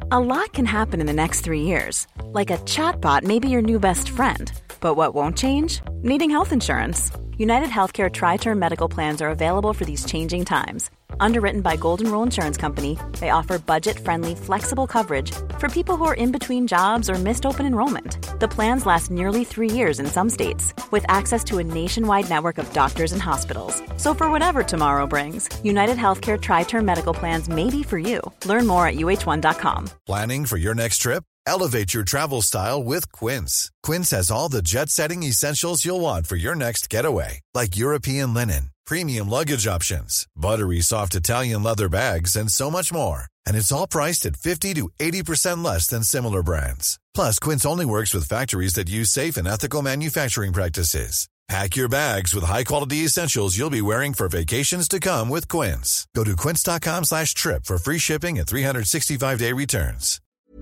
A lot can happen in the next 3 years. Like a chatbot may be your new best friend. But what won't change? Needing health insurance. United Healthcare Tri-Term Medical Plans are available for these changing times. Underwritten by Golden Rule Insurance Company, they offer budget-friendly, flexible coverage for people who are in between jobs or missed open enrollment. The plans last nearly 3 years in some states, with access to a nationwide network of doctors and hospitals. So for whatever tomorrow brings, United Healthcare Tri-Term Medical Plans may be for you. Learn more at uh1.com. Planning for your next trip? Elevate your travel style with Quince. Quince has all the jet-setting essentials you'll want for your next getaway, like European linen, premium luggage options, buttery soft Italian leather bags, and so much more. And it's all priced at 50 to 80% less than similar brands. Plus, Quince only works with factories that use safe and ethical manufacturing practices. Pack your bags with high-quality essentials you'll be wearing for vacations to come with Quince. Go to quince.com/trip for free shipping and 365-day returns.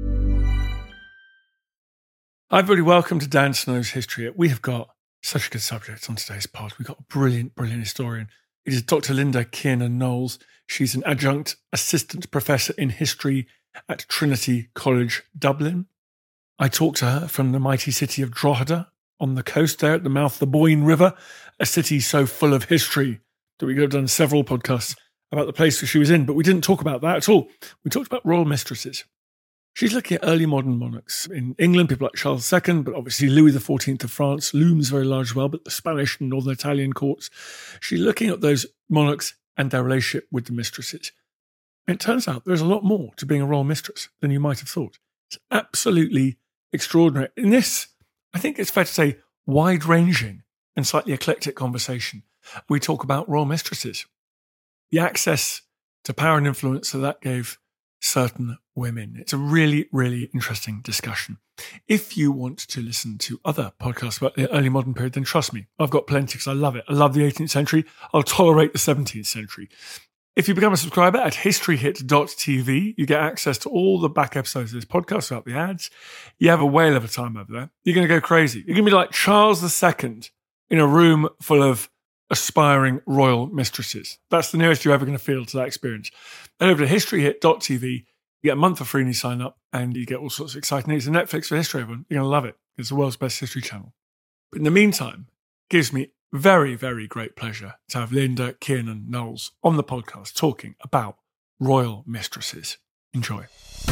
I've really welcomed to Dan Snow's History Hit. We have got such a good subject on today's pod. We've got a brilliant, brilliant historian. It is Dr. Linda Kiernan-Knowles. She's an adjunct assistant professor in history at Trinity College, Dublin. I talked to her from the mighty city of Drogheda on the coast there at the mouth of the Boyne River, a city so full of history that we could have done several podcasts about the place where she was in, but we didn't talk about that at all. We talked about royal mistresses. She's looking at early modern monarchs. In England, people like Charles II, but obviously Louis XIV of France looms very large as well, but the Spanish and Northern Italian courts. She's looking at those monarchs and their relationship with the mistresses. And it turns out there's a lot more to being a royal mistress than you might have thought. It's absolutely extraordinary. In this, I think it's fair to say, wide-ranging and slightly eclectic conversation, we talk about royal mistresses, the access to power and influence that gave certain women. It's a really, really interesting discussion. If you want to listen to other podcasts about the early modern period, then trust me, I've got plenty because I love it. I love the 18th century. I'll tolerate the 17th century. If you become a subscriber at historyhit.tv, you get access to all the back episodes of this podcast without the ads. You have a whale of a time over there. You're going to go crazy. You're going to be like Charles II in a room full of aspiring royal mistresses. That's the nearest you're ever going to feel to that experience. Head over to historyhit.tv. You get a month for free when you sign up, and you get all sorts of exciting things. It's Netflix for history, everyone. You're going to love it. It's the world's best history channel. But in the meantime, it gives me very, very great pleasure to have Linda Kiernan-Knowles on the podcast talking about royal mistresses. Enjoy.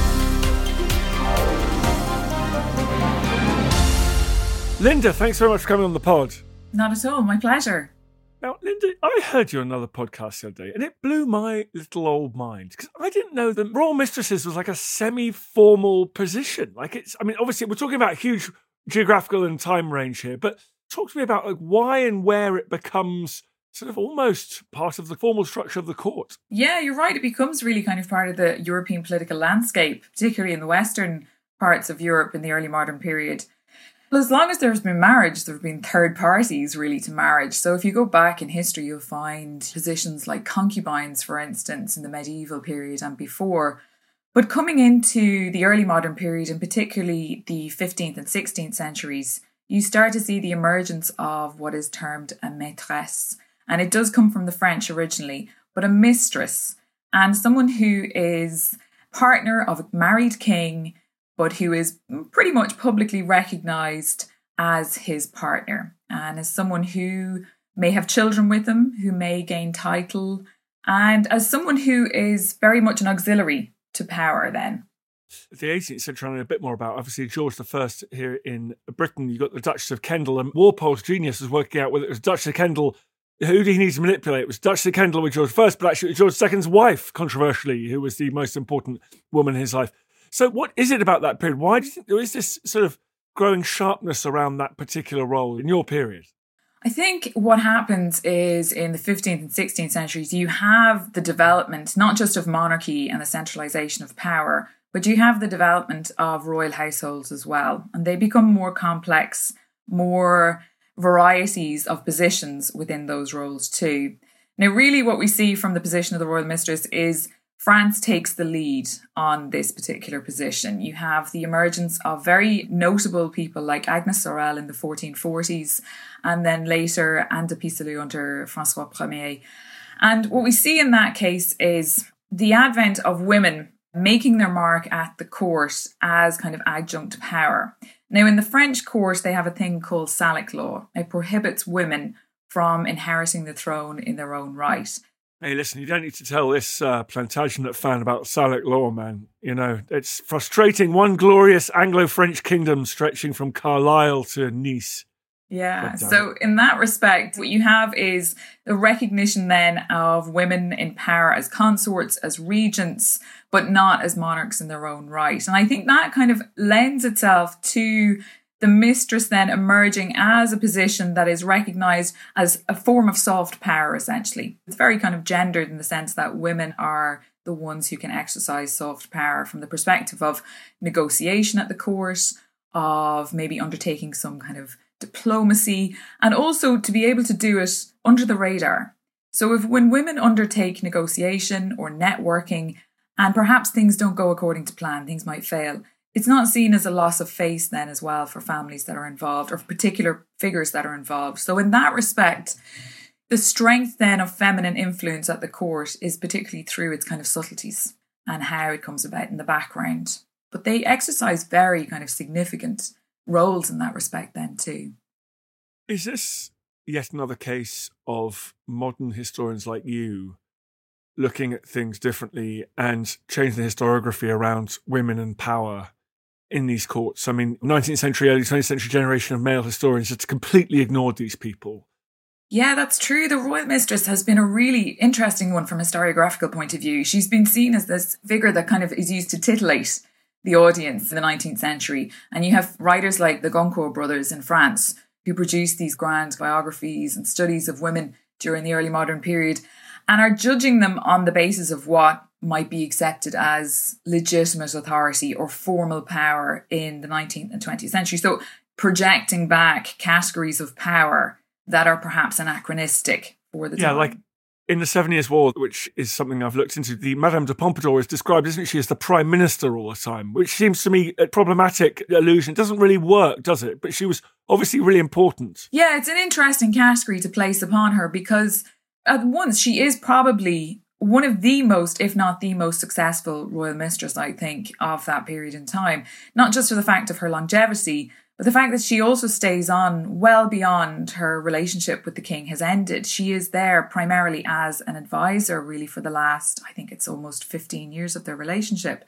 Linda, thanks very much for coming on the pod. Not at all. My pleasure. Now, Linda, I heard you on another podcast the other day, and it blew my little old mind because I didn't know that royal mistresses was like a semi-formal position. Like obviously we're talking about a huge geographical and time range here, but talk to me about like why and where it becomes sort of almost part of the formal structure of the court. Yeah, you're right. It becomes really kind of part of the European political landscape, particularly in the western parts of Europe in the early modern period. Well, as long as there's been marriage, there have been third parties really to marriage. So if you go back in history, you'll find positions like concubines, for instance, in the medieval period and before. But coming into the early modern period, and particularly the 15th and 16th centuries, you start to see the emergence of what is termed a maîtresse. And it does come from the French originally, but a mistress, and someone who is partner of a married king, but who is pretty much publicly recognised as his partner, and as someone who may have children with him, who may gain title, and as someone who is very much an auxiliary to power then. The 18th century, I know a bit more about, obviously, George I here in Britain. You got the Duchess of Kendal, and Walpole's genius was working out whether it was Duchess of Kendal. Who did he need to manipulate? It was Duchess of Kendal with George I, but actually it was George II's wife, controversially, who was the most important woman in his life. So what is it about that period? Why do you think there is this sort of growing sharpness around that particular role in your period? I think what happens is in the 15th and 16th centuries, you have the development, not just of monarchy and the centralisation of power, but you have the development of royal households as well. And they become more complex, more varieties of positions within those roles too. Now, really what we see from the position of the royal mistress is France takes the lead on this particular position. You have the emergence of very notable people like Agnes Sorel in the 1440s, and then later Anne de Pisseleu under François Ier. And what we see in that case is the advent of women making their mark at the court as kind of adjunct power. Now, in the French court, they have a thing called Salic law. It prohibits women from inheriting the throne in their own right. Hey, listen, you don't need to tell this Plantagenet fan about Salic law, man. You know, it's frustrating. One glorious Anglo-French kingdom stretching from Carlisle to Nice. Yeah, so in that respect, what you have is the recognition then of women in power as consorts, as regents, but not as monarchs in their own right. And I think that kind of lends itself to the mistress then emerging as a position that is recognised as a form of soft power, essentially. It's very kind of gendered in the sense that women are the ones who can exercise soft power from the perspective of negotiation at the court, of maybe undertaking some kind of diplomacy, and also to be able to do it under the radar. So when women undertake negotiation or networking, and perhaps things don't go according to plan, things might fail, it's not seen as a loss of face then as well for families that are involved or particular figures that are involved. So in that respect, the strength then of feminine influence at the court is particularly through its kind of subtleties and how it comes about in the background. But they exercise very kind of significant roles in that respect then too. Is this yet another case of modern historians like you looking at things differently and changing the historiography around women and power in these courts? I mean, 19th century, early 20th century generation of male historians had completely ignored these people. Yeah, that's true. The royal mistress has been a really interesting one from a historiographical point of view. She's been seen as this figure that kind of is used to titillate the audience in the 19th century. And you have writers like the Goncourt brothers in France who produced these grand biographies and studies of women during the early modern period and are judging them on the basis of what might be accepted as legitimate authority or formal power in the 19th and 20th century. So projecting back categories of power that are perhaps anachronistic for the time. Yeah, like in the 7 Years' War, which is something I've looked into, the Madame de Pompadour is described, isn't she, as the Prime Minister all the time, which seems to me a problematic allusion. It doesn't really work, does it? But she was obviously really important. Yeah, it's an interesting category to place upon her because at once she is probably one of the most, if not the most successful royal mistress, I think, of that period in time. Not just for the fact of her longevity, but the fact that she also stays on well beyond her relationship with the king has ended. She is there primarily as an advisor, really, for the last, I think it's almost 15 years of their relationship.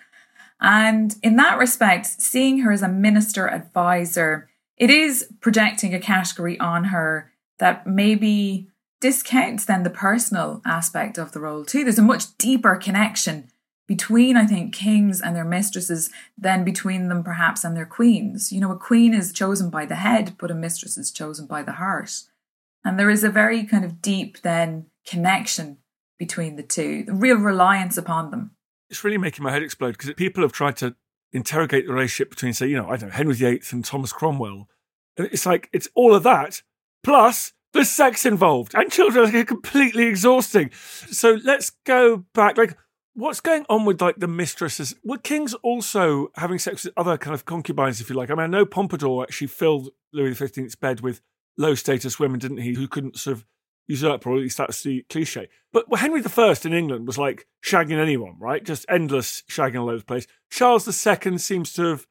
And in that respect, seeing her as a minister advisor, it is projecting a category on her that maybe discounts then the personal aspect of the role too. There's a much deeper connection between, I think, kings and their mistresses than between them perhaps and their queens. You know, a queen is chosen by the head, but a mistress is chosen by the heart. And there is a very kind of deep then connection between the two, the real reliance upon them. It's really making my head explode because people have tried to interrogate the relationship between, say, I don't know, Henry VIII and Thomas Cromwell. And it's like, it's all of that, plus there's sex involved and children are completely exhausting. So let's go back, what's going on with the mistresses? Were kings also having sex with other kind of concubines, if you like? I mean, I know Pompadour actually filled Louis XV's bed with low status women, didn't he? Who couldn't sort of usurp, or at least that's the cliche. But Henry I in England was like shagging anyone, right? Just endless shagging all over the place. Charles II seems to have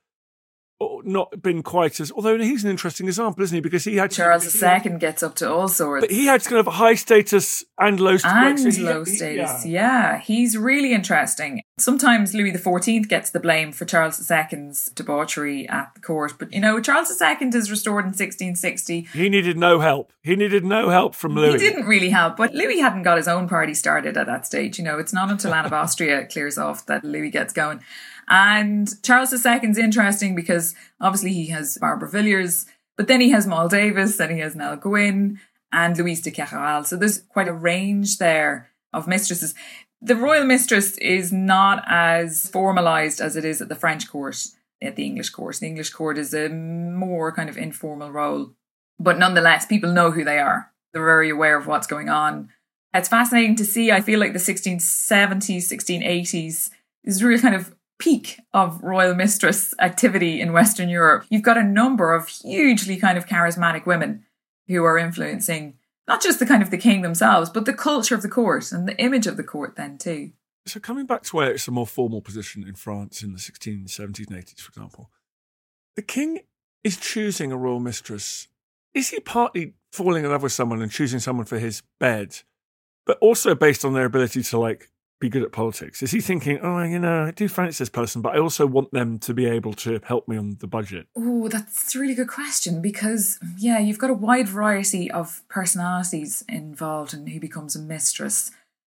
not been quite as, although he's an interesting example, isn't he? Because he had Charles II gets up to all sorts. But he had kind of high status and low status. And low status, yeah. He's really interesting. Sometimes Louis XIV gets the blame for Charles II's debauchery at the court. But, Charles II is restored in 1660. He needed no help. He needed no help from Louis. He didn't really help, but Louis hadn't got his own party started at that stage. It's not until Anne of Austria clears off that Louis gets going. And Charles II's interesting because obviously he has Barbara Villiers, but then he has Moll Davis, and he has Nell Gwynn and Louise de Querouaille. So there's quite a range there of mistresses. The royal mistress is not as formalised as it is at the French court, at the English court. The English court is a more kind of informal role, but nonetheless, people know who they are. They're very aware of what's going on. It's fascinating to see. I feel like the 1670s, 1680s is really kind of peak of royal mistress activity in Western Europe. You've got a number of hugely kind of charismatic women who are influencing not just the kind of the king themselves, but the culture of the court and the image of the court then too. So coming back to where it's a more formal position in France in the 1670s and 80s, for example, the king is choosing a royal mistress. Is he partly falling in love with someone and choosing someone for his bed, but also based on their ability to be good at politics? Is he thinking, I do fancy this person, but I also want them to be able to help me on the budget? Oh, that's a really good question because, you've got a wide variety of personalities involved in who becomes a mistress.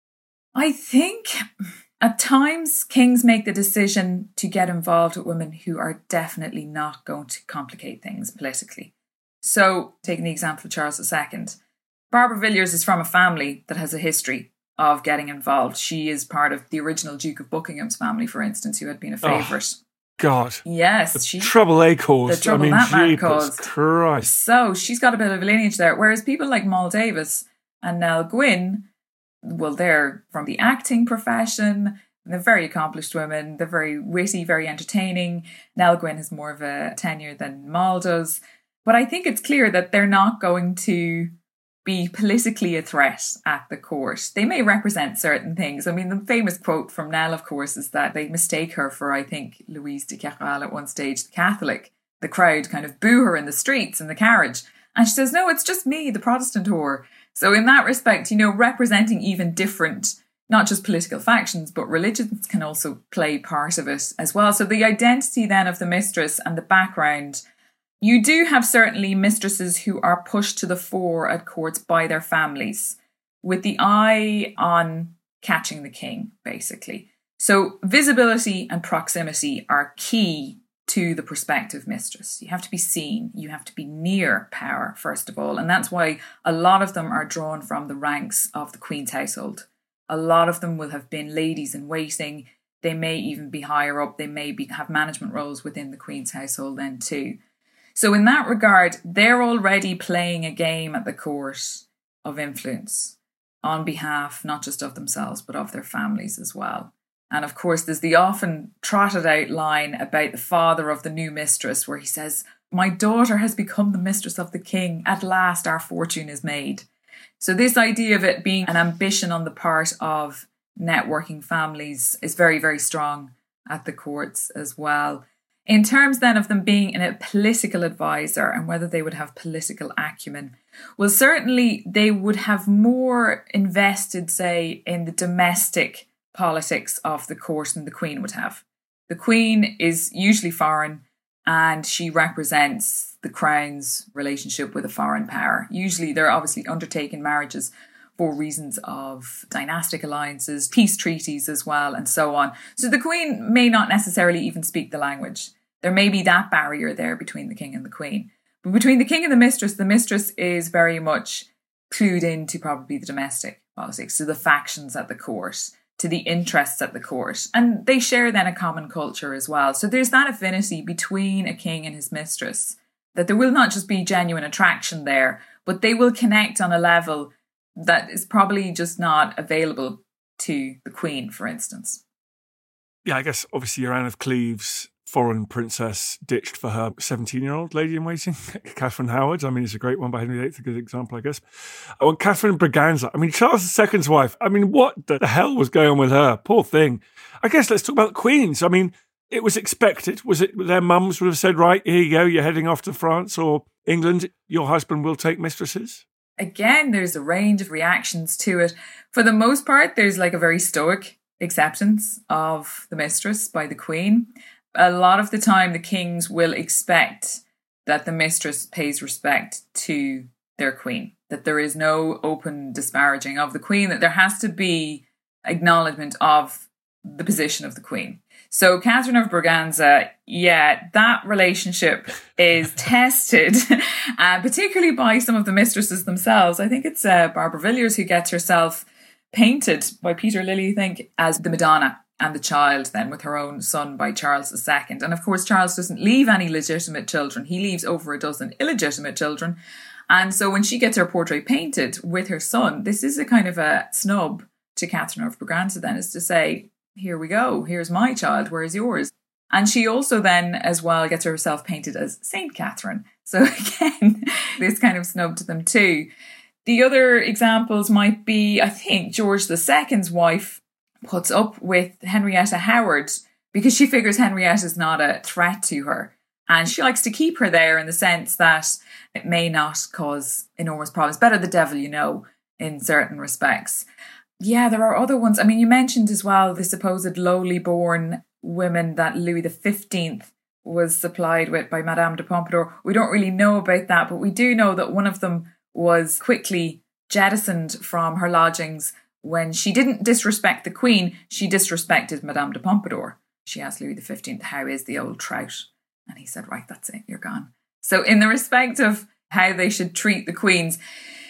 I think at times kings make the decision to get involved with women who are definitely not going to complicate things politically. So, taking the example of Charles II, Barbara Villiers is from a family that has a history of getting involved. She is part of the original Duke of Buckingham's family, for instance, who had been a favourite. Oh, God. Yes. Trouble they caused. The trouble that man caused. Christ. So she's got a bit of a lineage there. Whereas people like Moll Davis and Nell Gwynn, well, they're from the acting profession. They're very accomplished women. They're very witty, very entertaining. Nell Gwynn has more of a tenure than Moll does. But I think it's clear that they're not going to be politically a threat at the court. They may represent certain things. I mean, the famous quote from Nell, of course, is that they mistake her for, I think, Louise de Querouaille at one stage, the Catholic. The crowd kind of boo her in the streets, in the carriage. And she says, no, it's just me, the Protestant whore. So in that respect, representing even different, not just political factions, but religions can also play part of it as well. So the identity then of the mistress and the background. You do have certainly mistresses who are pushed to the fore at courts by their families with the eye on catching the king, basically. So visibility and proximity are key to the prospective mistress. You have to be seen. You have to be near power, first of all. And that's why a lot of them are drawn from the ranks of the Queen's household. A lot of them will have been ladies in waiting. They may even be higher up. They may have management roles within the Queen's household then too. So in that regard, they're already playing a game at the court of influence on behalf not just of themselves, but of their families as well. And of course, there's the often trotted out line about the father of the new mistress where he says, my daughter has become the mistress of the king. At last, our fortune is made. So this idea of it being an ambition on the part of networking families is very, very strong at the courts as well. In terms then of them being a political advisor and whether they would have political acumen, well, certainly they would have more invested, say, in the domestic politics of the court than the Queen would have. The Queen is usually foreign and she represents the Crown's relationship with a foreign power. Usually they're obviously undertaking marriages for reasons of dynastic alliances, peace treaties as well, and so on. So the Queen may not necessarily even speak the language. There may be that barrier there between the king and the queen. But between the king and the mistress is very much clued into probably the domestic politics, to the factions at the court, to the interests at the court. And they share then a common culture as well. So there's that affinity between a king and his mistress, that there will not just be genuine attraction there, but they will connect on a level that is probably just not available to the Queen, for instance. Yeah, I guess obviously your Anne of Cleves foreign princess ditched for her 17-year-old lady-in-waiting, Catherine Howard. I mean, it's a great one by Henry VIII, a good example, I guess. Oh, and Catherine Braganza. I mean, Charles II's wife. I mean, what the hell was going on with her? Poor thing. I guess let's talk about the queens. I mean, it was expected. Was it their mums would have said, right, here you go, you're heading off to France or England, your husband will take mistresses? Again, there's a range of reactions to it. For the most part, there's like a very stoic acceptance of the mistress by the Queen. A lot of the time, the kings will expect that the mistress pays respect to their queen, that there is no open disparaging of the queen, that there has to be acknowledgement of the position of the queen. So Catherine of Braganza, that relationship is tested, particularly by some of the mistresses themselves. I think it's Barbara Villiers who gets herself painted by Peter Lilly, I think, as the Madonna and the child then with her own son by Charles II. And of course, Charles doesn't leave any legitimate children. He leaves over a dozen illegitimate children. And so when she gets her portrait painted with her son, this is a kind of a snub to Catherine of Braganza then, is to say, here we go, here's my child, where's yours? And she also then as well gets herself painted as Saint Catherine. So again, this kind of snubbed them too. The other examples might be, I think, George II's wife, puts up with Henrietta Howard because she figures Henrietta's not a threat to her. And she likes to keep her there in the sense that it may not cause enormous problems. Better the devil you know, in certain respects. Yeah, there are other ones. I mean, you mentioned as well the supposed lowly born women that Louis XV was supplied with by Madame de Pompadour. We don't really know about that, but we do know that one of them was quickly jettisoned from her lodgings when she didn't disrespect the Queen, she disrespected Madame de Pompadour. She asked Louis XV, how is the old trout? And he said, right, that's it, you're gone. So in the respect of how they should treat the queens,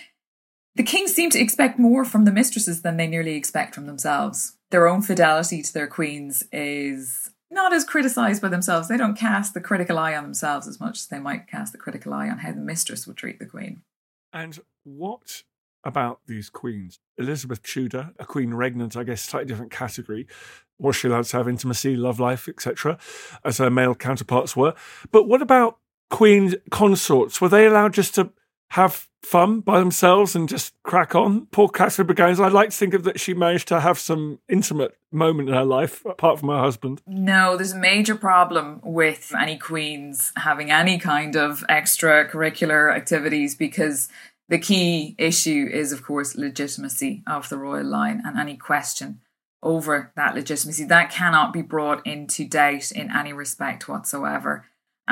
the kings seem to expect more from the mistresses than they nearly expect from themselves. Their own fidelity to their queens is not as criticised by themselves. They don't cast the critical eye on themselves as much as they might cast the critical eye on how the mistress would treat the queen. And what about these queens? Elizabeth Tudor, a queen regnant, I guess, slightly different category. Was she allowed to have intimacy, love life, etc., as her male counterparts were? But what about queen consorts? Were they allowed just to have fun by themselves and just crack on? Poor Catherine Begans, I'd like to think of that she managed to have some intimate moment in her life, apart from her husband. No, there's a major problem with any queens having any kind of extracurricular activities because the key issue is, of course, legitimacy of the royal line, and any question over that legitimacy that cannot be brought into doubt in any respect whatsoever.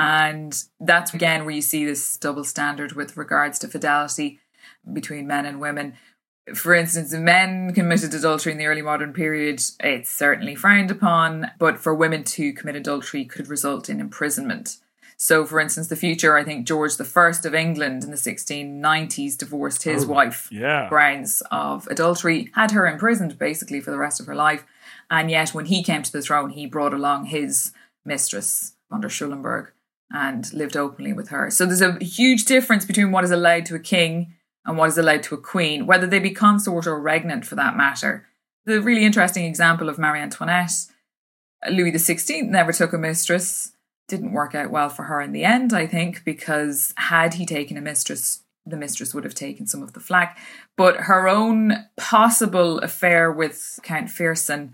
And that's again where you see this double standard with regards to fidelity between men and women. For instance, if men committed adultery in the early modern period, it's certainly frowned upon, but for women to commit adultery could result in imprisonment. So, for instance, the future, I think, George I of England in the 1690s divorced his wife grounds of adultery, had her imprisoned basically for the rest of her life. And yet when he came to the throne, he brought along his mistress, von der Schulenburg, and lived openly with her. So there's a huge difference between what is allowed to a king and what is allowed to a queen, whether they be consort or regnant for that matter. The really interesting example of Marie Antoinette, Louis XVI never took a mistress. Didn't work out well for her in the end, I think, because had he taken a mistress, the mistress would have taken some of the flack. But her own possible affair with Count Fersen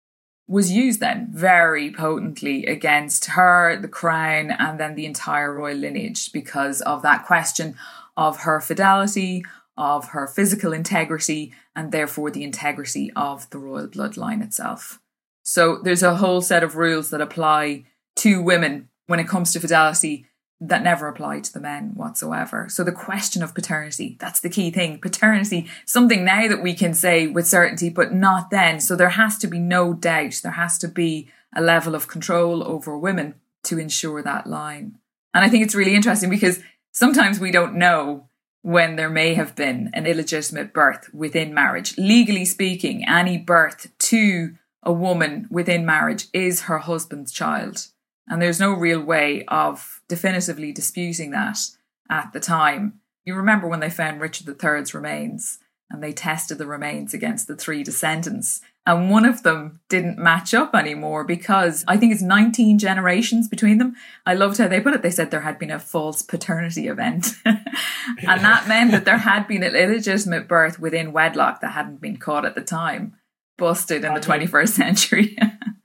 was used then very potently against her, the crown, and then the entire royal lineage because of that question of her fidelity, of her physical integrity, and therefore the integrity of the royal bloodline itself. So there's a whole set of rules that apply to women when it comes to fidelity that never apply to the men whatsoever. So the question of paternity, that's the key thing. Paternity, something now that we can say with certainty, but not then. So there has to be no doubt. There has to be a level of control over women to ensure that line. And I think it's really interesting because sometimes we don't know when there may have been an illegitimate birth within marriage. Legally speaking, any birth to a woman within marriage is her husband's child. And there's no real way of definitively disputing that at the time. You remember when they found Richard III's remains and they tested the remains against the 3 descendants. And one of them didn't match up anymore because I think it's 19 generations between them. I loved how they put it. They said there had been a false paternity event. And that meant that there had been an illegitimate birth within wedlock that hadn't been caught at the time. Busted in the 21st century.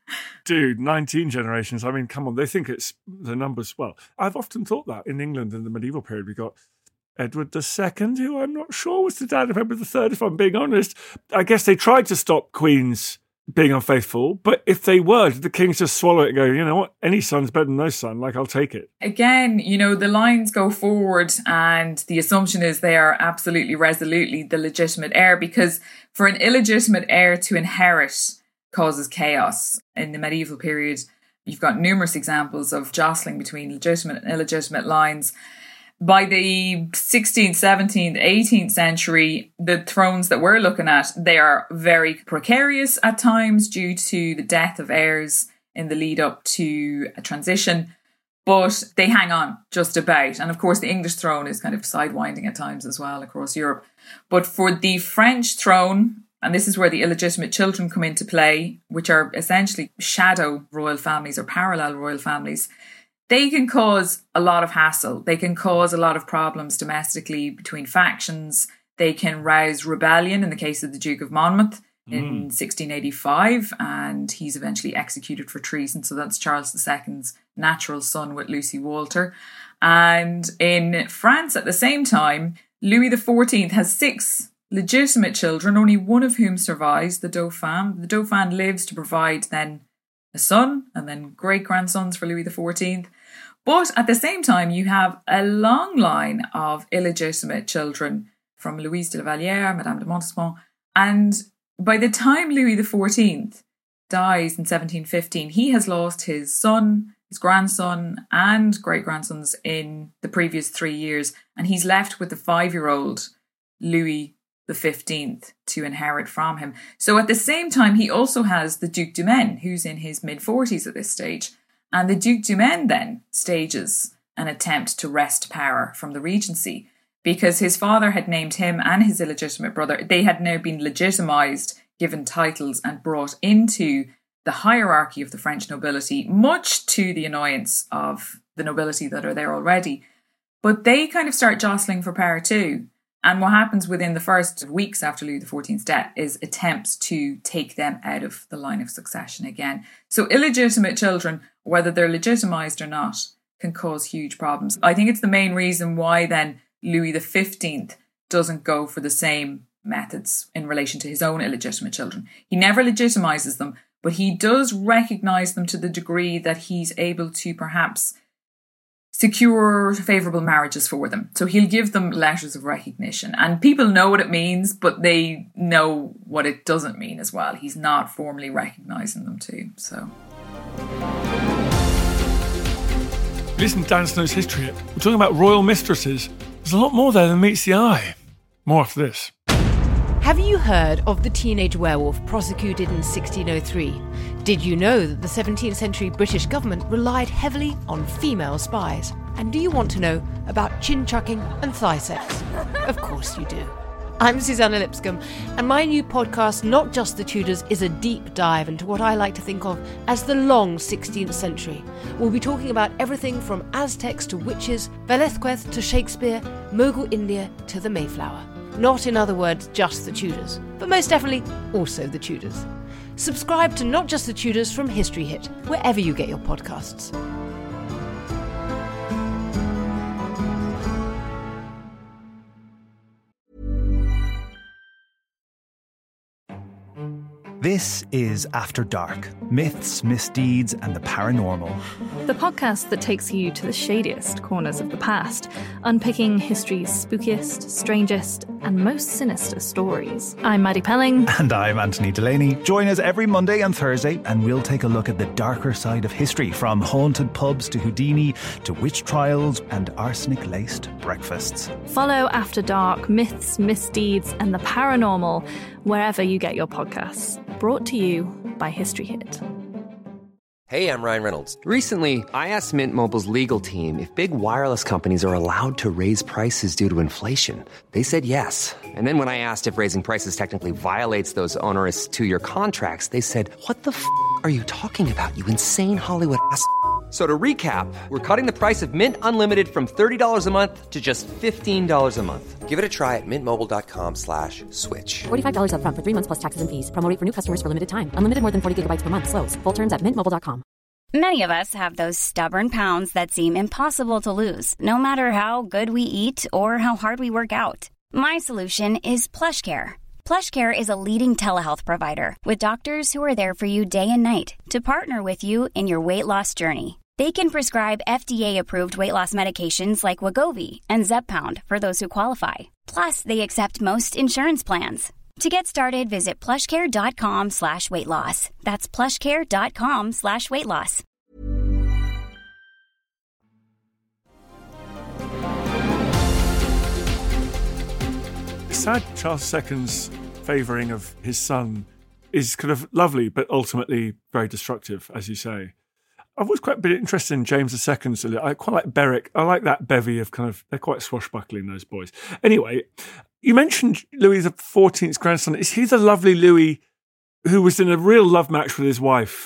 Dude, 19 generations. I mean, come on. They think it's the numbers. Well, I've often thought that in England in the medieval period, we got Edward II, who I'm not sure was the dad of Edward III, if I'm being honest. I guess they tried to stop queens being unfaithful, but if they were, did the kings just swallow it and go, you know what, any son's better than no son, like I'll take it? Again, you know, the lines go forward and the assumption is they are absolutely resolutely the legitimate heir, because for an illegitimate heir to inherit causes chaos. In the medieval period, you've got numerous examples of jostling between legitimate and illegitimate lines. By the 16th, 17th, 18th century, the thrones that we're looking at, they are very precarious at times due to the death of heirs in the lead up to a transition, but they hang on just about. And of course, the English throne is kind of sidewinding at times as well across Europe. But for the French throne, and this is where the illegitimate children come into play, which are essentially shadow royal families or parallel royal families, they can cause a lot of hassle. They can cause a lot of problems domestically between factions. They can rouse rebellion in the case of the Duke of Monmouth. in 1685, and he's eventually executed for treason. So that's Charles II's natural son with Lucy Walter. And in France at the same time, Louis XIV has 6 legitimate children, only one of whom survives, the Dauphin. The Dauphin lives to provide then a son and then great-grandsons for Louis XIV. But at the same time, you have a long line of illegitimate children from Louise de la Vallière, Madame de Montespan. And by the time Louis XIV dies in 1715, he has lost his son, his grandson, and great-grandsons in the previous 3 years. And he's left with the 5-year-old Louis XV to inherit from him. So at the same time, he also has the Duc de Maine, who's in his mid-40s at this stage. And the Duc de Maine then stages an attempt to wrest power from the regency because his father had named him and his illegitimate brother. They had now been legitimised, given titles and brought into the hierarchy of the French nobility, much to the annoyance of the nobility that are there already. But they kind of start jostling for power too. And what happens within the first weeks after Louis XIV's death is attempts to take them out of the line of succession again. So illegitimate children, whether they're legitimised or not, can cause huge problems. I think it's the main reason why then Louis XV doesn't go for the same methods in relation to his own illegitimate children. He never legitimises them, but he does recognise them to the degree that he's able to perhaps secure favourable marriages for them. So he'll give them letters of recognition. And people know what it means, but they know what it doesn't mean as well. He's not formally recognising them too. So Listen to Dan Snow's History Hit. We're talking about royal mistresses. There's a lot more there than meets the eye. More after this. Have you heard of the teenage werewolf prosecuted in 1603? Did you know that the 17th century British government relied heavily on female spies? And do you want to know about chin-chucking and thigh sex? Of course you do. I'm Susanna Lipscomb, and my new podcast, Not Just the Tudors, is a deep dive into what I like to think of as the long 16th century. We'll be talking about everything from Aztecs to witches, Velázquez to Shakespeare, Mughal India to the Mayflower. Not, in other words, just the Tudors, but most definitely also the Tudors. Subscribe to Not Just the Tudors from History Hit, wherever you get your podcasts. This is After Dark, myths, misdeeds, and the paranormal. The podcast that takes you to the shadiest corners of the past, unpicking history's spookiest, strangest, and most sinister stories. I'm Maddie Pelling. And I'm Anthony Delaney. Join us every Monday and Thursday, and we'll take a look at the darker side of history, from haunted pubs to Houdini, to witch trials and arsenic-laced breakfasts. Follow After Dark, myths, misdeeds, and the paranormal wherever you get your podcasts. Brought to you by History Hit. Hey, I'm Ryan Reynolds. Recently, I asked Mint Mobile's legal team if big wireless companies are allowed to raise prices due to inflation. They said yes. And then when I asked if raising prices technically violates those onerous 2-year contracts, they said, "What the f*** are you talking about, you insane Hollywood ass?" So to recap, we're cutting the price of Mint Unlimited from $30 a month to just $15 a month. Give it a try at mintmobile.com/switch. $45 up front for 3 months plus taxes and fees. Promo rate for new customers for limited time. Unlimited more than 40 gigabytes per month. Slows full terms at mintmobile.com. Many of us have those stubborn pounds that seem impossible to lose, no matter how good we eat or how hard we work out. My solution is PlushCare. PlushCare is a leading telehealth provider with doctors who are there for you day and night to partner with you in your weight loss journey. They can prescribe FDA-approved weight loss medications like Wegovy and Zepbound for those who qualify. Plus, they accept most insurance plans. To get started, visit plushcare.com/weight loss. That's plushcare.com/weight loss. It's sad Charles II's favouring of his son is kind of lovely, but ultimately very destructive, as you say. I've always quite been interested in James II's. I quite like Berwick. I like that bevy of kind of, they're quite swashbuckling, those boys. Anyway, you mentioned Louis XIV's grandson. Is he the lovely Louis who was in a real love match with his wife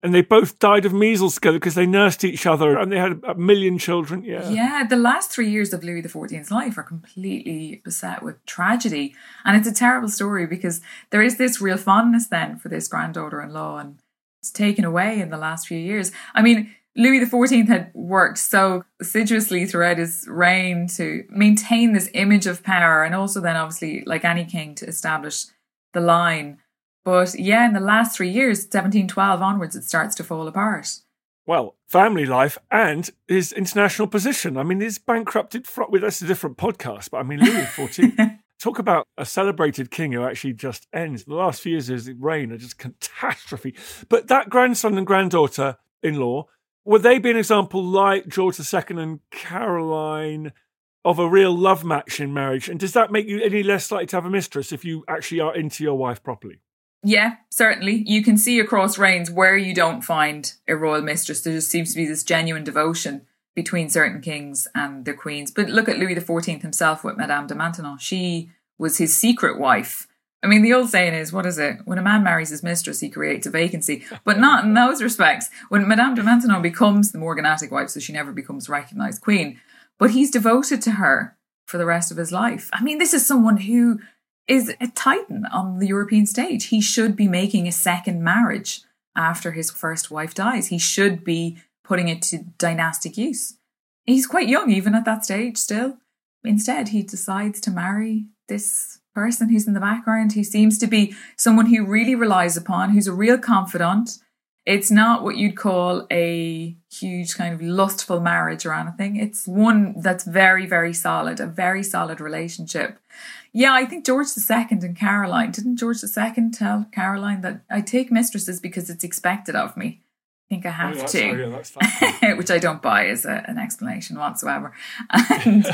And they both died of measles together because they nursed each other and they had 1 million children. Yeah, the last 3 years of Louis XIV's life are completely beset with tragedy. And it's a terrible story because there is this real fondness then for this granddaughter-in-law, and it's taken away in the last few years. I mean, Louis XIV had worked so assiduously throughout his reign to maintain this image of power, and also then obviously, like any king, to establish the line. But yeah, in the last 3 years, 1712 onwards, it starts to fall apart. Well, family life and his international position. I mean, he's bankrupted. That's a different podcast, but I mean, Louis XIV, talk about a celebrated king who actually just ends. The last few years of his reign are just catastrophe. But that grandson and granddaughter-in-law, would they be an example like George II and Caroline of a real love match in marriage? And does that make you any less likely to have a mistress if you actually are into your wife properly? Yeah, certainly. You can see across reigns where you don't find a royal mistress. There just seems to be this genuine devotion between certain kings and their queens. But look at Louis XIV himself with Madame de Maintenon. She was his secret wife. I mean, the old saying is, what is it? When a man marries his mistress, he creates a vacancy. But not in those respects. When Madame de Maintenon becomes the morganatic wife, so she never becomes recognised queen, but he's devoted to her for the rest of his life. I mean, this is someone who is a titan on the European stage. He should be making a second marriage after his first wife dies. He should be putting it to dynastic use. He's quite young even at that stage still. Instead, he decides to marry this person who's in the background, who seems to be someone who really relies upon, who's a real confidant. It's not what you'd call a huge kind of lustful marriage or anything. It's one that's very, very solid, a very solid relationship. Yeah, I think George II and Caroline, didn't George II tell Caroline that I take mistresses because it's expected of me? I think I have to. That's fine. Which I don't buy as an explanation whatsoever. And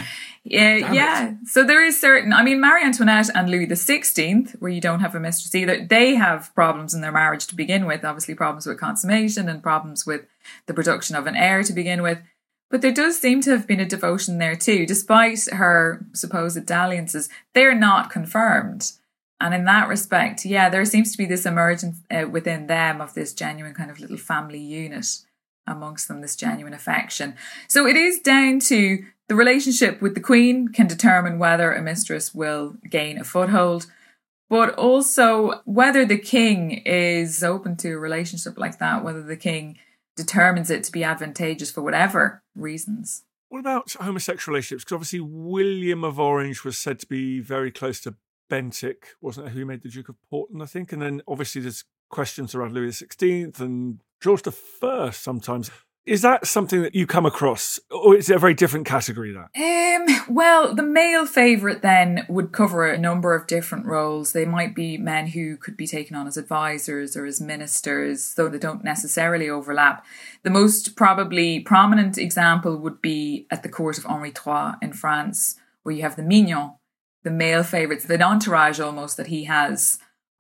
yeah, so there is certain, I mean, Marie Antoinette and Louis XVI, where you don't have a mistress either, they have problems in their marriage to begin with, obviously problems with consummation and problems with the production of an heir to begin with. But there does seem to have been a devotion there too, despite her supposed dalliances. They're not confirmed. And in that respect, yeah, there seems to be this emergence within them of this genuine kind of little family unit amongst them, this genuine affection. So it is down to the relationship with the Queen can determine whether a mistress will gain a foothold, but also whether the King is open to a relationship like that, whether the King determines it to be advantageous for whatever reasons. What about homosexual relationships? Because obviously William of Orange was said to be very close to Bentinck, wasn't it, who made the Duke of Portland, I think? And then obviously there's questions around Louis XVI and George I sometimes. Is that something that you come across, or is it a very different category, that? Well, the male favourite then would cover a number of different roles. They might be men who could be taken on as advisors or as ministers, though they don't necessarily overlap. The most probably prominent example would be at the court of Henri III in France, where you have the Mignon, the male favourites, the entourage almost that he has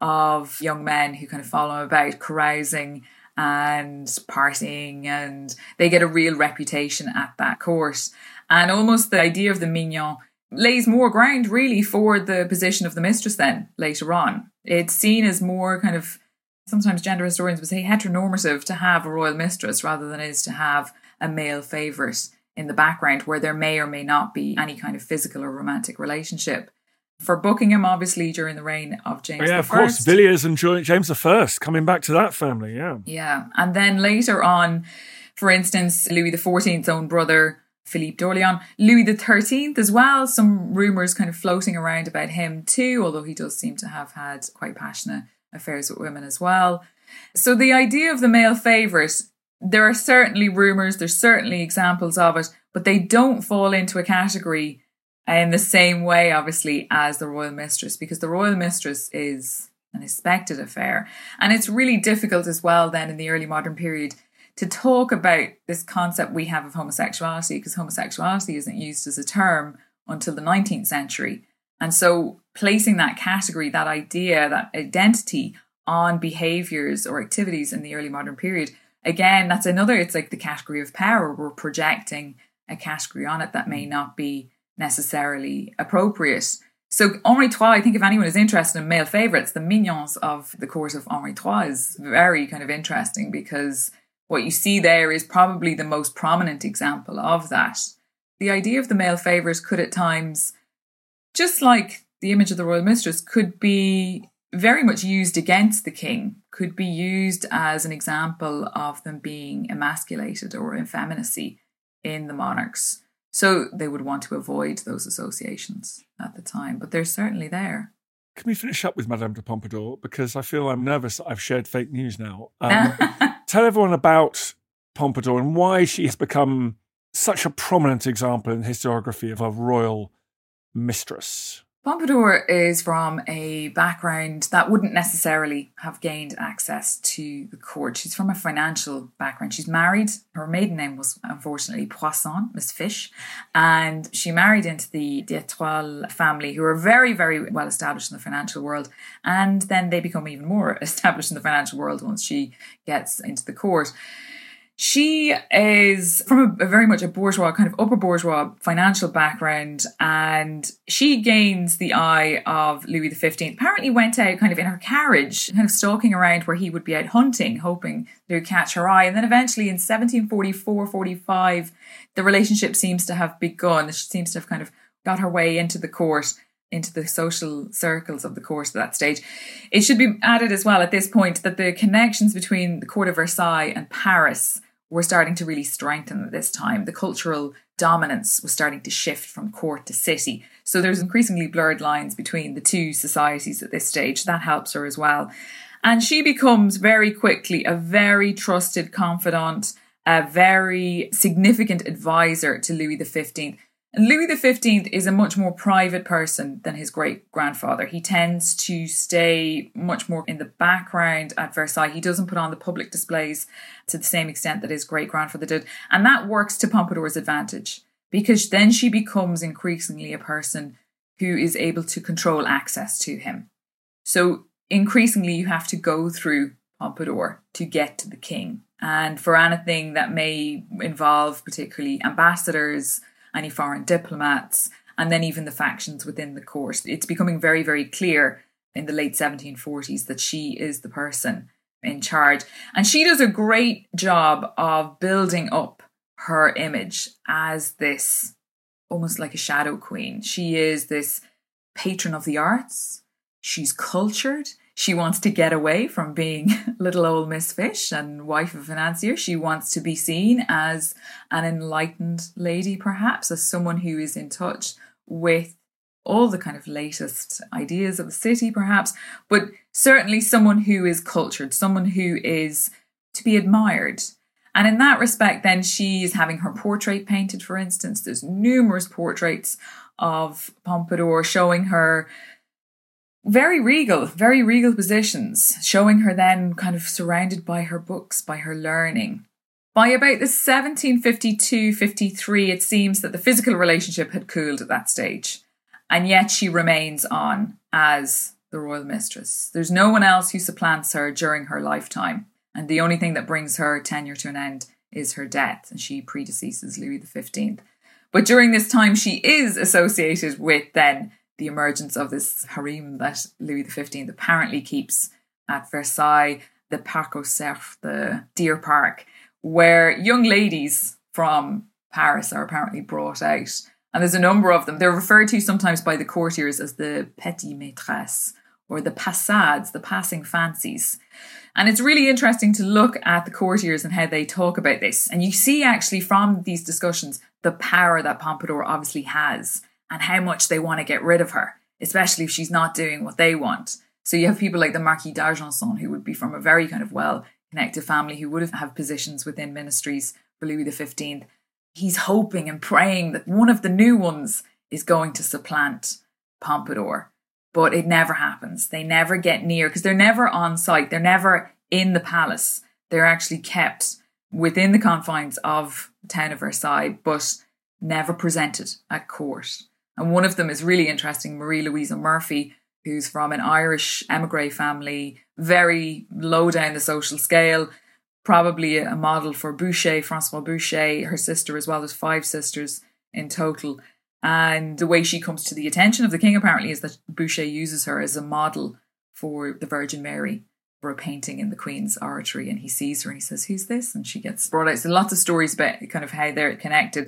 of young men who kind of follow him about, carousing and partying, and they get a real reputation at that court. And almost the idea of the Mignon lays more ground really for the position of the mistress then later on. It's seen as more kind of, sometimes gender historians would say, heteronormative to have a royal mistress rather than it is to have a male favourite in the background where there may or may not be any kind of physical or romantic relationship. For Buckingham, obviously, during the reign of James I. Yeah, of course, Villiers and James I, coming back to that family, yeah. Yeah, and then later on, for instance, Louis XIV's own brother, Philippe d'Orléans, Louis XIII as well, some rumours kind of floating around about him too, although he does seem to have had quite passionate affairs with women as well. So the idea of the male favourite, there are certainly rumours, there's certainly examples of it, but they don't fall into a category in the same way, obviously, as the royal mistress, because the royal mistress is an expected affair. And it's really difficult as well then in the early modern period to talk about this concept we have of homosexuality, because homosexuality isn't used as a term until the 19th century. And so placing that category, that idea, that identity on behaviours or activities in the early modern period, again, that's another, it's like the category of power. We're projecting a category on it that may not be necessarily appropriate. So Henri III, I think if anyone is interested in male favourites, the mignons of the court of Henri III is very kind of interesting, because what you see there is probably the most prominent example of that. The idea of the male favourite could at times, just like the image of the royal mistress, could be very much used against the king, could be used as an example of them being emasculated or effeminacy in the monarchs. So they would want to avoid those associations at the time, but they're certainly there. Can we finish up with Madame de Pompadour? Because I feel I'm nervous that I've shared fake news now. Tell everyone about Pompadour and why she has become such a prominent example in the historiography of a royal mistress. Pompadour is from a background that wouldn't necessarily have gained access to the court. She's from a financial background. She's married. Her maiden name was, unfortunately, Poisson, Miss Fish. And she married into the d'Etoile family, who are very, very well established in the financial world. And then they become even more established in the financial world once she gets into the court. She is from a very much a bourgeois, kind of upper bourgeois financial background, and she gains the eye of Louis XV. Apparently went out kind of in her carriage, kind of stalking around where he would be out hunting, hoping to catch her eye. And then eventually in 1744-45, the relationship seems to have begun. She seems to have kind of got her way into the court, into the social circles of the court at that stage. It should be added as well at this point that the connections between the court of Versailles and Paris were starting to really strengthen at this time. The cultural dominance was starting to shift from court to city. So there's increasingly blurred lines between the two societies at this stage. That helps her as well. And she becomes very quickly a very trusted confidant, a very significant advisor to Louis XV. And Louis XV is a much more private person than his great-grandfather. He tends to stay much more in the background at Versailles. He doesn't put on the public displays to the same extent that his great-grandfather did. And that works to Pompadour's advantage, because then she becomes increasingly a person who is able to control access to him. So increasingly you have to go through Pompadour to get to the king. And for anything that may involve particularly ambassadors, any foreign diplomats, and then even the factions within the court. It's becoming very, very clear in the late 1740s that she is the person in charge. And she does a great job of building up her image as this, almost like a shadow queen. She is this patron of the arts. She's cultured. She wants to get away from being little old Miss Fish and wife of a financier. She wants to be seen as an enlightened lady, perhaps, as someone who is in touch with all the kind of latest ideas of the city, perhaps, but certainly someone who is cultured, someone who is to be admired. And in that respect, then, she is having her portrait painted, for instance. There's numerous portraits of Pompadour showing her very regal positions, showing her then kind of surrounded by her books, by her learning. By about the 1752-53, it seems that the physical relationship had cooled at that stage. And yet she remains on as the royal mistress. There's no one else who supplants her during her lifetime. And the only thing that brings her tenure to an end is her death. And she predeceases Louis XV. But during this time, she is associated with then the emergence of this harem that Louis XV apparently keeps at Versailles, the Parc aux Cerfs, the Deer Park, where young ladies from Paris are apparently brought out. And there's a number of them. They're referred to sometimes by the courtiers as the petites maîtresses, or the passades, the passing fancies. And it's really interesting to look at the courtiers and how they talk about this. And you see actually from these discussions the power that Pompadour obviously has, and how much they want to get rid of her, especially if she's not doing what they want. So you have people like the Marquis d'Argenson, who would be from a very kind of well-connected family, who would have positions within ministries for Louis XV. He's hoping and praying that one of the new ones is going to supplant Pompadour. But it never happens. They never get near, because they're never on site. They're never in the palace. They're actually kept within the confines of the town of Versailles, but never presented at court. And one of them is really interesting, Marie Louisa Murphy, who's from an Irish emigre family, very low down the social scale, probably a model for Boucher, Francois Boucher, her sister as well. There's 5 sisters in total. And the way she comes to the attention of the king, apparently, is that Boucher uses her as a model for the Virgin Mary for a painting in the Queen's oratory. And he sees her and he says, "Who's this?" And she gets brought out. So lots of stories about kind of how they're connected.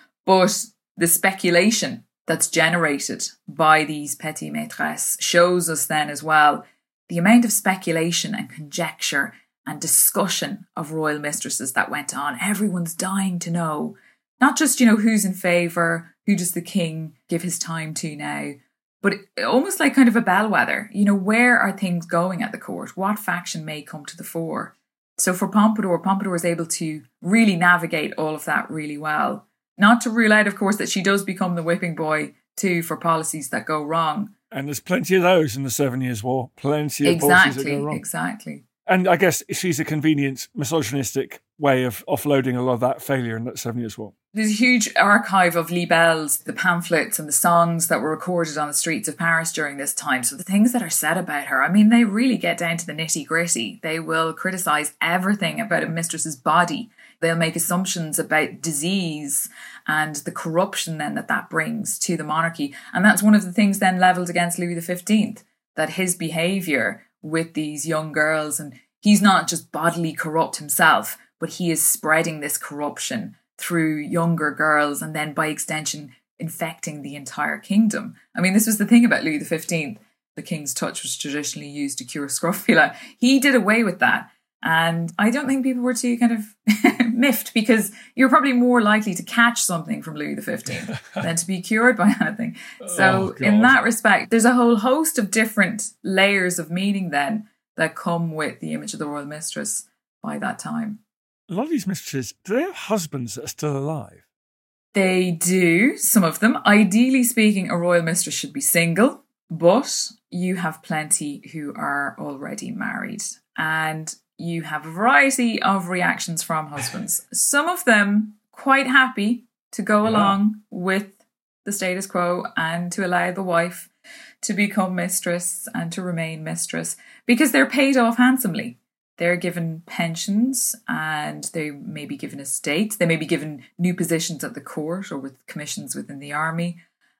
But the speculation that's generated by these petit maîtresses shows us then as well the amount of speculation and conjecture and discussion of royal mistresses that went on. Everyone's dying to know, not just, who's in favour, who does the king give his time to now, but almost like kind of a bellwether. Where are things going at the court? What faction may come to the fore? So for Pompadour is able to really navigate all of that really well. Not to rule out, of course, that she does become the whipping boy too for policies that go wrong. And there's plenty of those in the 7 Years' War. Plenty of policies that go wrong. Exactly. And I guess she's a convenient, misogynistic way of offloading a lot of that failure in that 7 Years' War. There's a huge archive of libelles, the pamphlets and the songs that were recorded on the streets of Paris during this time. So the things that are said about her, they really get down to the nitty gritty. They will criticise everything about a mistress's body. They'll make assumptions about disease and the corruption then that brings to the monarchy. And that's one of the things then levelled against Louis XV, that his behaviour with these young girls, and he's not just bodily corrupt himself, but he is spreading this corruption through younger girls and then by extension infecting the entire kingdom. This was the thing about Louis XV. The king's touch was traditionally used to cure scrofula. He did away with that. And I don't think people were too kind of miffed, because you're probably more likely to catch something from Louis XV than to be cured by anything. So in that respect, there's a whole host of different layers of meaning then that come with the image of the royal mistress by that time. A lot of these mistresses, do they have husbands that are still alive? They do, some of them. Ideally speaking, a royal mistress should be single, but you have plenty who are already married. And you have a variety of reactions from husbands. Some of them quite happy to go along with the status quo and to allow the wife to become mistress and to remain mistress, because they're paid off handsomely. They're given pensions and they may be given estates. They may be given new positions at the court or with commissions within the army.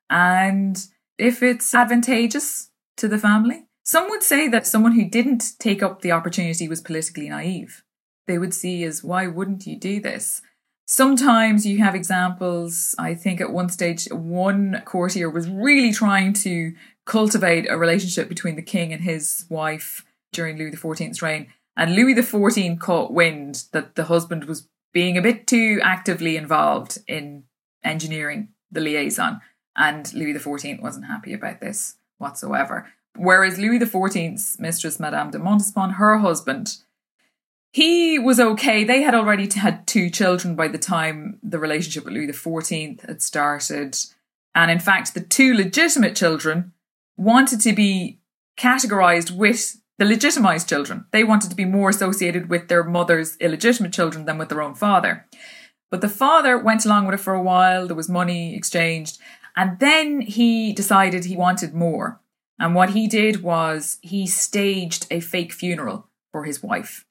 And if it's advantageous to the family, some would say that someone who didn't take up the opportunity was politically naive. They would see as, why wouldn't you do this? Sometimes you have examples. I think at one stage, one courtier was really trying to cultivate a relationship between the king and his wife during Louis XIV's reign. And Louis XIV caught wind that the husband was being a bit too actively involved in engineering the liaison. And Louis XIV wasn't happy about this whatsoever. Whereas Louis XIV's mistress, Madame de Montespan, her husband, he was okay. They had already had 2 children by the time the relationship with Louis XIV had started. And in fact, the 2 legitimate children wanted to be categorised with the legitimised children. They wanted to be more associated with their mother's illegitimate children than with their own father. But the father went along with it for a while. There was money exchanged. And then he decided he wanted more. And what he did was he staged a fake funeral for his wife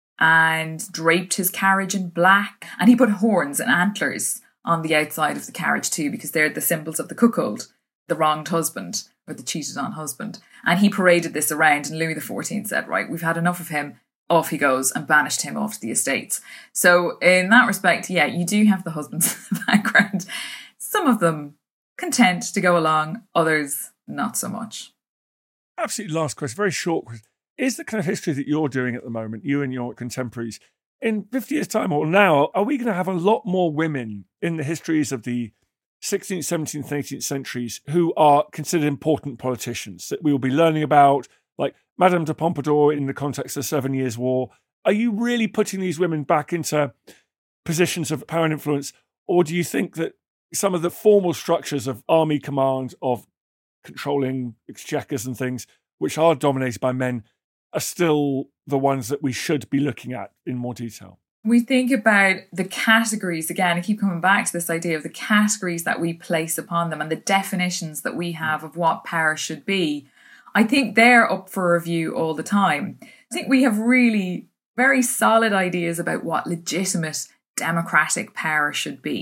and draped his carriage in black. And he put horns and antlers on the outside of the carriage too, because they're the symbols of the cuckold, the wronged husband or the cheated on husband. And he paraded this around, and Louis XIV said, right, we've had enough of him. Off he goes, and banished him off to the estates. So in that respect, yeah, you do have the husbands in the background. Some of them content to go along, others not so much. Absolutely last question, very short question. Is the kind of history that you're doing at the moment, you and your contemporaries, in 50 years' time or now, are we going to have a lot more women in the histories of the 16th, 17th, 18th centuries who are considered important politicians that we will be learning about, like Madame de Pompadour in the context of the 7 Years' War? Are you really putting these women back into positions of power and influence, or do you think that some of the formal structures of army command, of controlling exchequers and things, which are dominated by men, are still the ones that we should be looking at in more detail? We think about the categories, again, I keep coming back to this idea of the categories that we place upon them and the definitions that we have of what power should be. I think they're up for review all the time. I think we have really very solid ideas about what legitimate democratic power should be.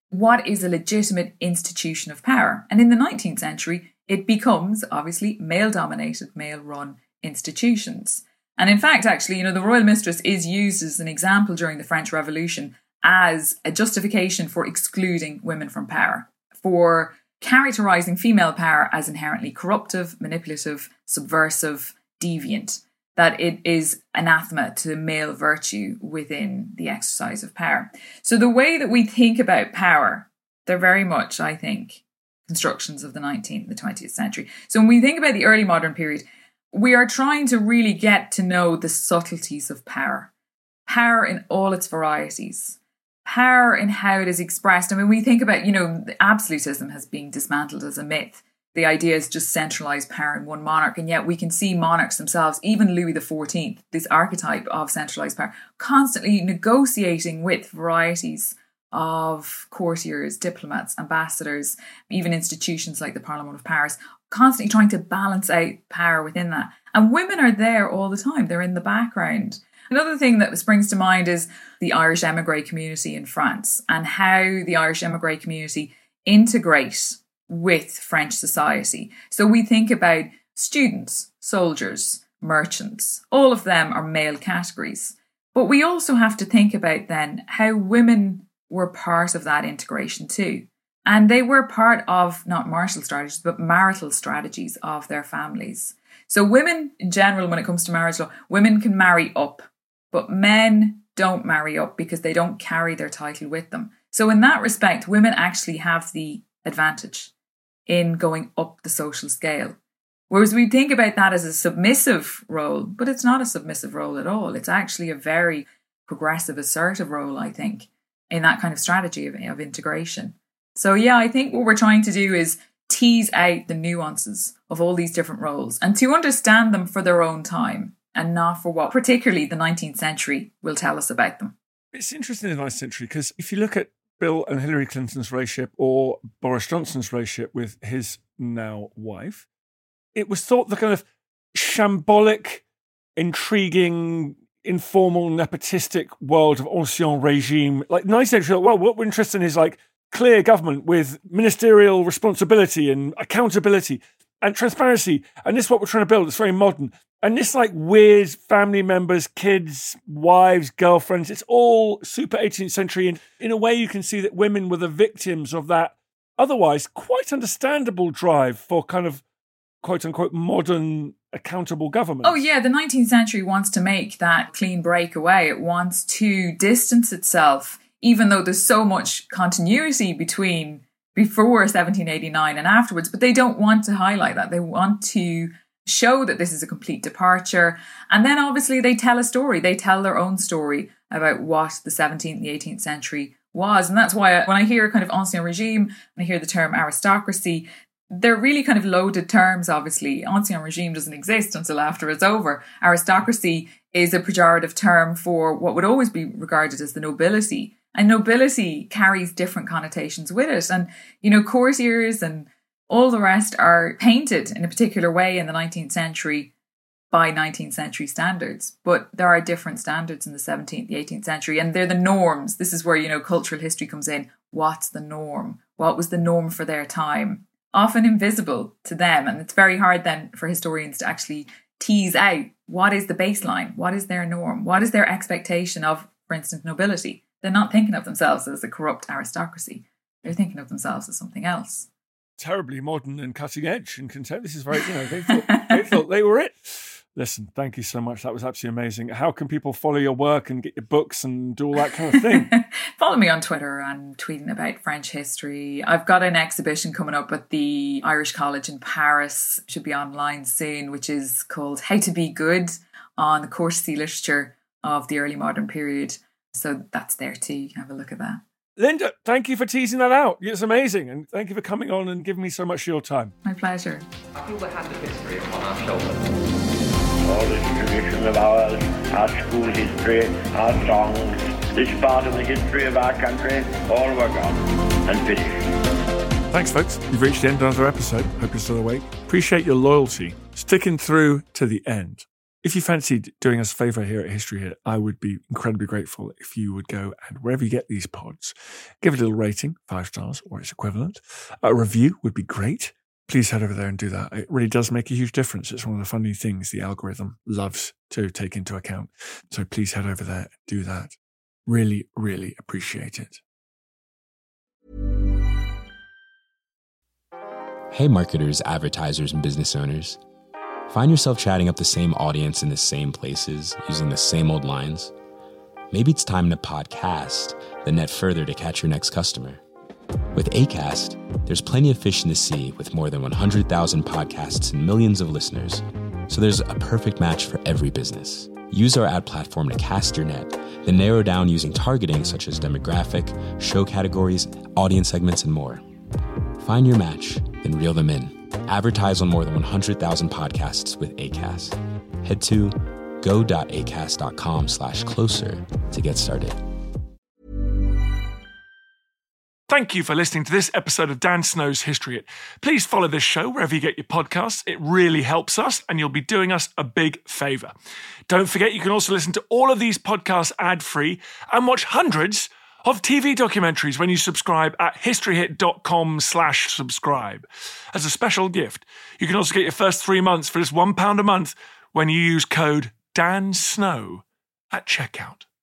what is a legitimate institution of power? And in the 19th century, it becomes, obviously, male-dominated, male-run institutions. And in fact, actually, the royal mistress is used as an example during the French Revolution as a justification for excluding women from power, for characterising female power as inherently corruptive, manipulative, subversive, deviant, that it is anathema to male virtue within the exercise of power. So the way that we think about power, they're very much, I think, constructions of the 19th and the 20th century. So when we think about the early modern period, we are trying to really get to know the subtleties of power. Power in all its varieties. Power in how it is expressed. I mean, we think about, absolutism has been dismantled as a myth. The idea is just centralised power in one monarch. And yet we can see monarchs themselves, even Louis XIV, this archetype of centralised power, constantly negotiating with varieties of courtiers, diplomats, ambassadors, even institutions like the Parliament of Paris, constantly trying to balance out power within that. And women are there all the time. They're in the background. Another thing that springs to mind is the Irish emigre community in France and how the Irish emigre community integrate with French society. So we think about students, soldiers, merchants. All of them are male categories. But we also have to think about then how women were part of that integration too. And they were part of not martial strategies, but marital strategies of their families. So women in general, when it comes to marriage law, women can marry up, but men don't marry up because they don't carry their title with them. So in that respect, women actually have the advantage in going up the social scale. Whereas we think about that as a submissive role, but it's not a submissive role at all. It's actually a very progressive, assertive role, I think, in that kind of strategy of integration. So yeah, I think what we're trying to do is tease out the nuances of all these different roles and to understand them for their own time and not for what particularly the 19th century will tell us about them. It's interesting in the 19th century because if you look at Bill and Hillary Clinton's relationship or Boris Johnson's relationship with his now wife, it was thought the kind of shambolic, intriguing, informal, nepotistic world of ancien regime, like 19th century, well, what we're interested in is like clear government with ministerial responsibility and accountability and transparency. And this is what we're trying to build. It's very modern. And this like weird family members, kids, wives, girlfriends, it's all super 18th century. And in a way, you can see that women were the victims of that otherwise quite understandable drive for kind of quote unquote modern accountable government. Oh yeah, the 19th century wants to make that clean breakaway. It wants to distance itself, even though there's so much continuity between before 1789 and afterwards, but they don't want to highlight that. They want to show that this is a complete departure. And then obviously they tell a story. They tell their own story about what the 17th and the 18th century was. And that's why when I hear kind of ancien regime, and I hear the term aristocracy, they're really kind of loaded terms, obviously. Ancien regime doesn't exist until after it's over. Aristocracy is a pejorative term for what would always be regarded as the nobility. And nobility carries different connotations with it. And, courtiers and all the rest are painted in a particular way in the 19th century by 19th century standards. But there are different standards in the 17th, the 18th century, and they're the norms. This is where, cultural history comes in. What's the norm? What was the norm for their time? Often invisible to them. And it's very hard then for historians to actually tease out what is the baseline? What is their norm? What is their expectation of, for instance, nobility? They're not thinking of themselves as a corrupt aristocracy. They're thinking of themselves as something else. Terribly modern and cutting edge and contempt. This is very, they thought they were it. Listen, thank you so much. That was absolutely amazing. How can people follow your work and get your books and do all that kind of thing? Follow me on Twitter. I'm tweeting about French history. I've got an exhibition coming up at the Irish College in Paris. Should be online soon, which is called How to Be Good, on the courtesy literature of the early modern period. So that's there too. You can have a look at that. Linda, thank you for teasing that out. It's amazing. And thank you for coming on and giving me so much of your time. My pleasure. I feel we have the history upon our shoulders. All this tradition of ours, our school history, our songs, this part of the history of our country, all were gone and finished. Thanks, folks. You've reached the end of another episode. Hope you're still awake. Appreciate your loyalty. Sticking through to the end. If you fancied doing us a favour here at History Hit, I would be incredibly grateful if you would go and wherever you get these pods, give it a little rating, 5 stars or its equivalent. A review would be great. Please head over there and do that. It really does make a huge difference. It's one of the funny things the algorithm loves to take into account. So please head over there and do that. Really, really appreciate it. Hey marketers, advertisers, and business owners. Find yourself chatting up the same audience in the same places, using the same old lines? Maybe it's time to podcast, then net further to catch your next customer. With Acast, there's plenty of fish in the sea with more than 100,000 podcasts and millions of listeners. So there's a perfect match for every business. Use our ad platform to cast your net, then narrow down using targeting such as demographic, show categories, audience segments, and more. Find your match, then reel them in. Advertise on more than 100,000 podcasts with Acast. Head to go.acast.com/closer to get started. Thank you for listening to this episode of Dan Snow's History Hit. Please follow this show wherever you get your podcasts. It really helps us and you'll be doing us a big favour. Don't forget you can also listen to all of these podcasts ad-free and watch hundreds of TV documentaries when you subscribe at historyhit.com/subscribe. As a special gift, you can also get your first 3 months for just £1 a month when you use code DANSNOW at checkout.